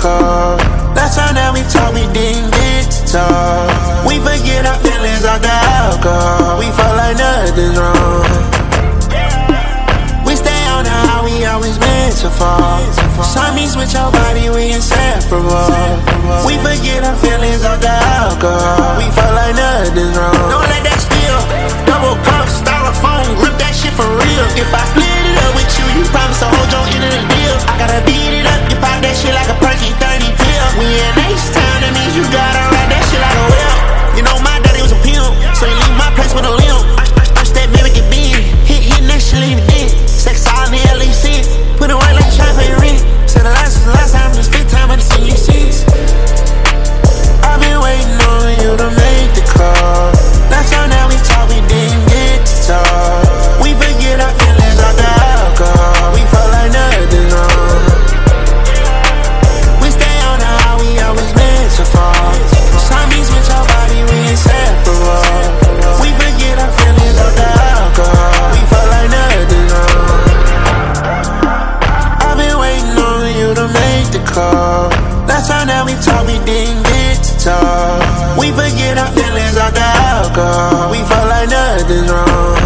call. Last time that we talked, we didn't get to talk. We forget our feelings off the alcohol. We felt like nothing's wrong. We stay on the high, we always meant to fall. Saw me switch your body, we inseparable. We forget our feelings off the alcohol. We felt like nothing's wrong. Don't let that steal. Double cup, styrofoam, grip that shit for real. If I split it up with you, you promise to hold your end of the deal. I gotta beat it up, you pop that shit like a Perky 30 pill. We in H-Town, that means you gotta ride that shit like a whip. You know my daddy was a pimp, so you leave my place with a limp. I that baby get big, hitting that shit leave it dead. Sex all in the LEC, put it right like you try to pay your rent. Said the last time, this fifth time I done seen you since. I've been waiting on you to make the call. Last time that we talked, we didn't get to talk. We forget our feelings off the alcohol. We felt like nothing's wrong. We stay on the high, we always meant to fall. Some beats with your body, we inseparable. We forget our feelings off the alcohol. We felt like nothing's wrong. I've been waiting on you to make the call. Last time that we talked, we didn't get to talk. We forget our feelings off the alcohol. We felt like nothing's wrong.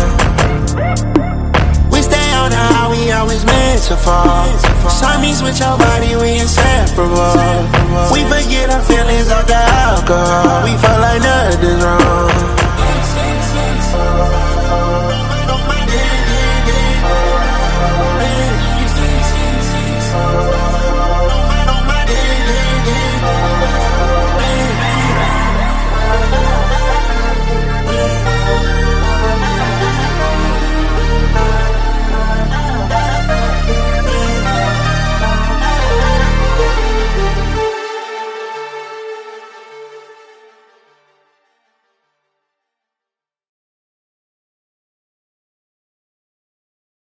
We stay on the high, we always meant to fall. Some beats with your body, we inseparable. We forget our feelings off the alcohol.